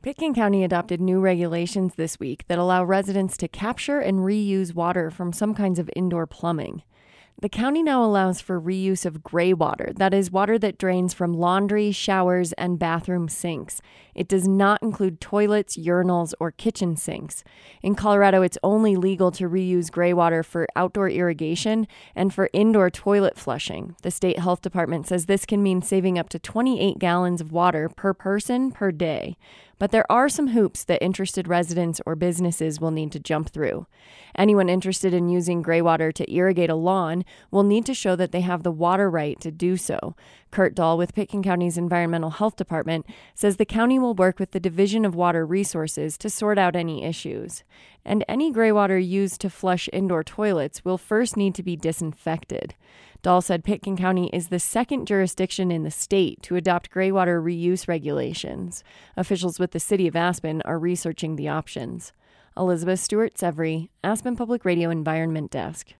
Pitkin County adopted new regulations this week that allow residents to capture and reuse water from some kinds of indoor plumbing. The county now allows for reuse of gray water, that is, water that drains from laundry, showers, and bathroom sinks. It does not include toilets, urinals, or kitchen sinks. In Colorado, it's only legal to reuse gray water for outdoor irrigation and for indoor toilet flushing. The state health department says this can mean saving up to 28 gallons of water per person per day. But there are some hoops that interested residents or businesses will need to jump through. Anyone interested in using gray water to irrigate a lawn will need to show that they have the water right to do so. Kurt Dahl with Pitkin County's Environmental Health Department says the county will work with the Division of Water Resources to sort out any issues. And any gray water used to flush indoor toilets will first need to be disinfected. Dahl said Pitkin County is the second jurisdiction in the state to adopt gray water reuse regulations. Officials with the city of Aspen are researching the options. Elizabeth Stewart-Severy, Aspen Public Radio Environment Desk.